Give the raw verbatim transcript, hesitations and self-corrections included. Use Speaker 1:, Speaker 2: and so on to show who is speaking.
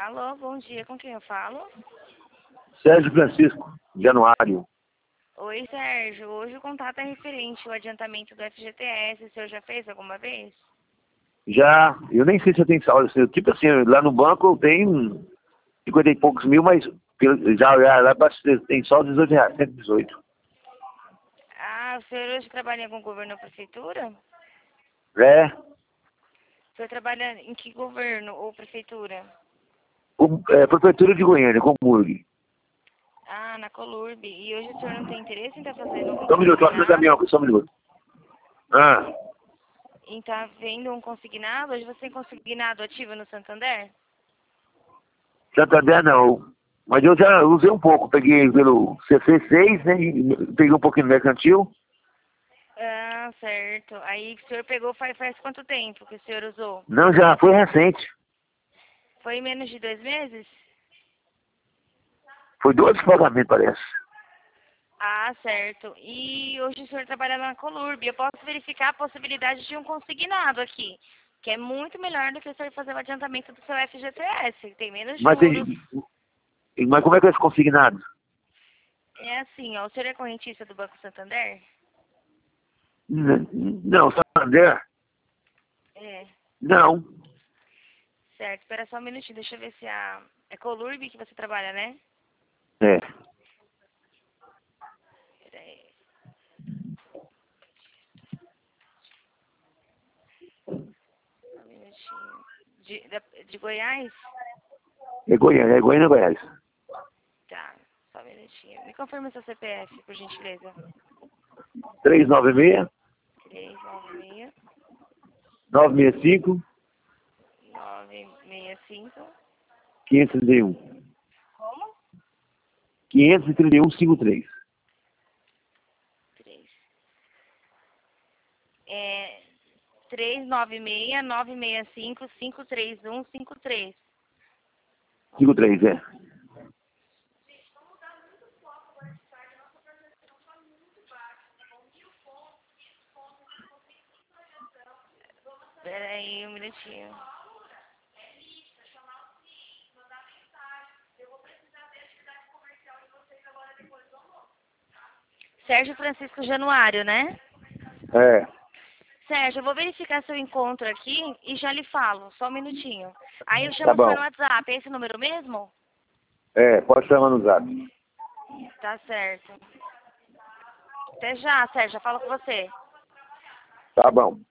Speaker 1: Alô, bom dia, com quem eu falo?
Speaker 2: Sérgio Francisco, Januário.
Speaker 1: Oi, Sérgio, hoje o contato é referente ao adiantamento do F G T S, o senhor já fez alguma vez?
Speaker 2: Já, eu nem sei se eu tenho saldo, tipo assim, lá no banco eu tenho cinquenta e poucos mil, mas já, já lá tem só dezoito reais, cento e dezoito.
Speaker 1: Ah, o senhor hoje trabalha em algum governo ou prefeitura?
Speaker 2: É,
Speaker 1: O senhor trabalha em que governo ou prefeitura?
Speaker 2: o, é Prefeitura de Goiânia, Comurg.
Speaker 1: Ah, na Colurb. E hoje o senhor não tem interesse em estar fazendo um
Speaker 2: Só um minuto, eu caminhão,
Speaker 1: consignado?
Speaker 2: só um minuto. Ah,
Speaker 1: Em estar vendo um consignado? Hoje você tem consignado ativo no Santander?
Speaker 2: Santander não. Mas eu já usei um pouco, peguei pelo C C seis, né, e peguei um pouquinho no mercantil.
Speaker 1: Ah, certo. Aí o senhor pegou faz, faz quanto tempo que o senhor usou?
Speaker 2: Não, já foi recente.
Speaker 1: Foi menos de dois meses?
Speaker 2: Foi dois pagamentos, parece.
Speaker 1: Ah, certo. E hoje o senhor trabalha na Colurb. Eu posso verificar a possibilidade de um consignado aqui, que é muito melhor do que o senhor fazer o adiantamento do seu F G T S. Tem menos
Speaker 2: Mas,
Speaker 1: juros.
Speaker 2: tem, mas como é que é esse consignado?
Speaker 1: É assim, ó. O senhor é correntista do Banco Santander?
Speaker 2: N- Não, Santander?
Speaker 1: É.
Speaker 2: Não.
Speaker 1: Certo. Espera só um minutinho. Deixa eu ver se a... É Colurb que você trabalha, né?
Speaker 2: É.
Speaker 1: Espera aí. Só um minutinho. De, da- de Goiás?
Speaker 2: É Goiânia, é Goiânia, Goiás.
Speaker 1: Tá. Só um minutinho. Me confirma seu C P F, por gentileza.
Speaker 2: três nove seis,
Speaker 1: três nove seis
Speaker 2: nove seis cinco,
Speaker 1: nove seis cinco.
Speaker 2: quinhentos e trinta e um.
Speaker 1: Como?
Speaker 2: quinhentos e trinta e um, cinquenta e três.
Speaker 1: três. É três nove seis nove seis cinco cinco três um cinco três.
Speaker 2: cinquenta e três, é.
Speaker 1: Espera aí um minutinho. Sérgio Francisco Januário, né?
Speaker 2: É.
Speaker 1: Sérgio, eu vou verificar seu encontro aqui e já lhe falo. Só um minutinho. Aí eu
Speaker 2: Tá
Speaker 1: chamo o senhor no
Speaker 2: bom.
Speaker 1: WhatsApp. É esse número mesmo?
Speaker 2: É, pode chamar no zap.
Speaker 1: Tá certo. Até já, Sérgio. Já falo com você.
Speaker 2: Tá bom.